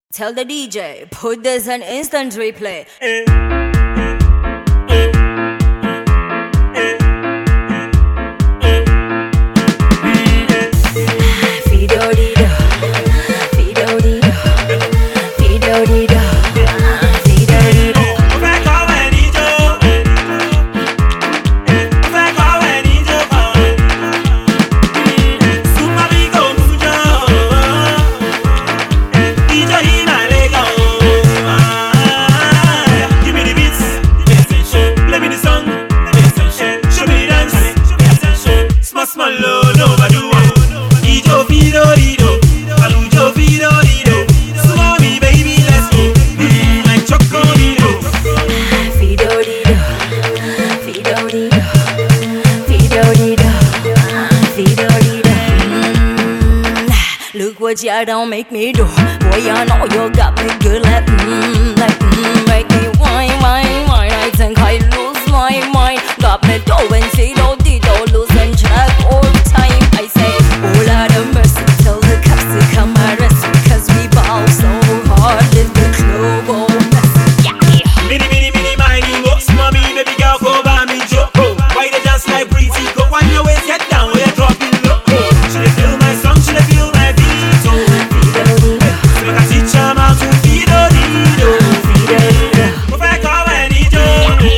Tell the DJ, put this on instant replay. Fido-dido, Fido-dido, Fido-dido, Fido-dido. Look what you don't make me do. Boy, I know you got me good like make me whine, whine, whine. I think I lose my mind. Got me doing Fido-dido, losing track all time. I say, oh Lord of mercy, tell the cops to come arrest me, 'cause we ball so hard in the club, oh messy, yeah. Mini, mini, mini, miny, what's mommy, baby girl, come by me, Joe. Why they dance like breezy? Go on your waist, get down, we're dropping low. Should they feel my song? Should they feel my beat? So I can teach them how to Fido-dido, Fido-dido. If I call when he do,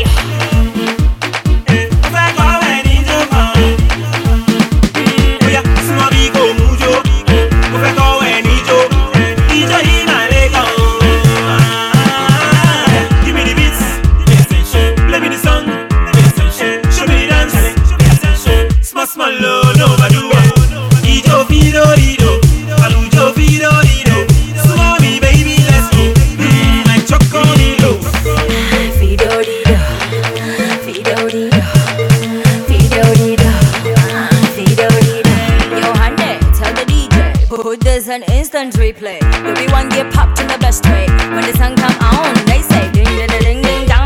if I call when he do, oh yeah, see my big old mujo. If I call when he do, he my leg on. Give me the beats, play me the song, show me the dance, small, small, low, no, overdo. Ijo Fido-dido, Alujo Fido-dido. Swami, baby, let's go. Like Choco-dido. Fido-dido, Fido-dido, Fido-dido, Fido-dido. Yo, Hande, tell the DJ, put this on instant replay. Everyone get popped in the best way. When the sun come on, they say ding ding ding ding ding.